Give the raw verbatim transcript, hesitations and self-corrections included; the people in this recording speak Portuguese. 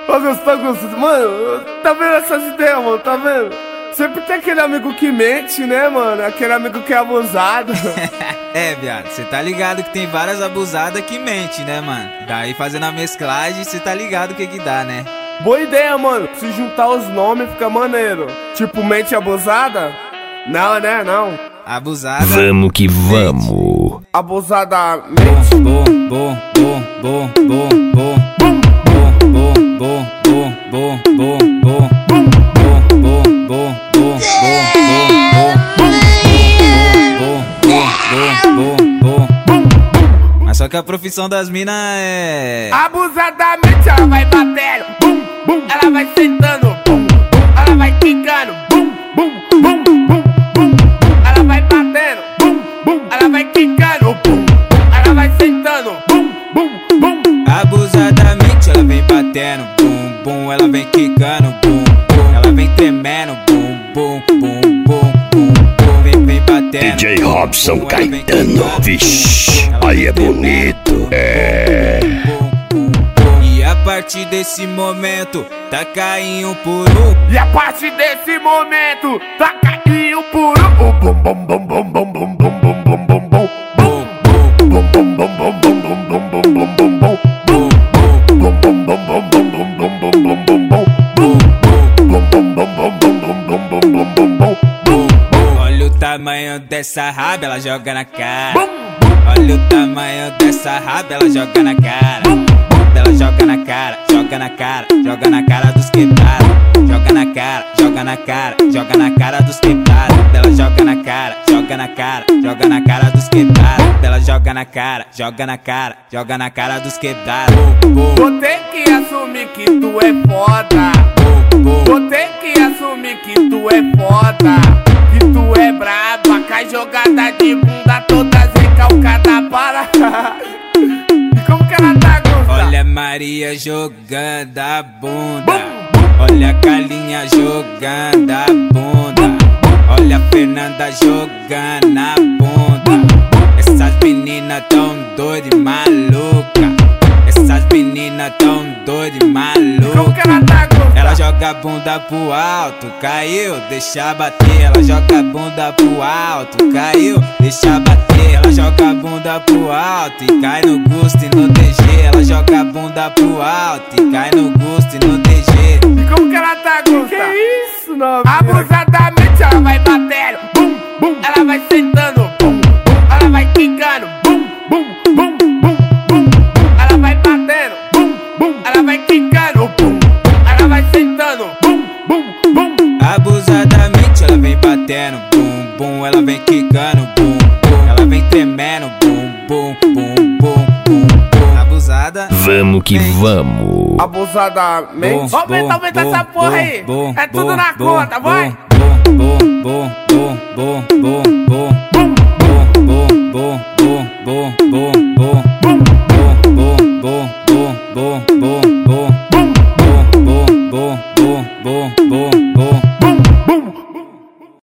Ô, Augusto, Augusto, mano, tá vendo essas ideias, mano, tá vendo? Sempre tem aquele amigo que mente, né, mano? Aquele amigo que é abusado. É, viado, cê tá ligado que tem várias abusadas que mente, né, mano? Daí fazendo a mesclagem, cê tá ligado o que que dá, né? Boa ideia, mano. Se juntar os nomes fica maneiro. Tipo, mente abusada? Não, né, não. Abusada. Vamos que vamos. Abusada mente. Bom, bom, bom, bom, bom, bom, bom, bom, bom, bom, bom, bom, bom, mas só que a profissão das minas é... Abusadamente ela vai batendo, bum, bum. Ela vai sentando, bum, bum. Ela vai quicando, bum, bum, bum, bum, bum. Ela vai batendo, bum, bum. Ela vai quicando, bum. Ela vai sentando, bum, bum, bum. Abusadamente ela vem batendo, bum, bum. Ela vem quicando, bum, bum. Ela vem tremendo, bum, bum, bum, bum, bum, bum. Vem, vem batendo. D J Robson Caetano, vixe, aí é bonito. É. E a partir desse momento, tá caindo por um. E a partir desse momento, tá caindo por um. Bum, bum, bum, bum, bum, bum, bum, bum, bum, bum, bum. Bum, bum, bum, bum, bum, bum, bum, bum, bum, bum, bum, bum. Bum, bum, bum, bum, bum, bum, bum, bum, bum, bum, bum, bum. Bum, bum, bum, bum, bum, bum, bum, bum, bum, bum, bum. Olha o tamanho dessa raba, ela joga na cara. Olha o tamanho dessa raba, ela joga na cara. Ela joga na cara, joga na cara, joga na cara dos quebrados. Joga na cara, joga na cara, joga na cara dos quebrados. Ela joga na cara, joga na cara, joga na cara dos quebrados. Ela joga na cara, joga na cara, joga na cara dos quebrados. Vou ter que assumir que tu é foda. Vou ter que assumir que tu é foda. Que tu é braba, cai jogada de bunda toda recalcada para. E como que ela tá, Gusta? Olha a Maria jogando a bunda. Olha a Carlinha jogando a bunda. Olha a Fernanda jogando a bunda. Essas meninas tão doidas e maluca. Essas meninas tão doidas e maluca. Como que ela tá, Gusta? Ela joga a bunda pro alto, caiu, deixa bater. Ela joga a bunda pro alto, caiu, deixa bater. Ela joga a bunda pro alto e cai no gosto e no D G. Ela joga a bunda pro alto e cai no gosto e no D G. E como que ela tá, Gusta? Que isso, não? Abusadamente ela vai batendo, bum, bum. Ela vai sentando, bum, bum. Ela vai quicando, bum, bum, bum, bum, bum. Ela vai batendo, bum, bum. Ela vai quicando, bum. Ela vai sentando, bum, bum, bum. Abusadamente ela vem batendo, bum, bum. Ela vem quicando, bum, bum. Ela vem tremendo, bum, bum, bum, bum, bum, bum. Abusada. Vamos que vamos. Abusadamente. Aumenta, aumenta essa porra aí. É tudo na conta, vai. Bom, bom, bom, bom, bom, bom, bom, bom, bom, bom, bom, bom, bom, bom, bom.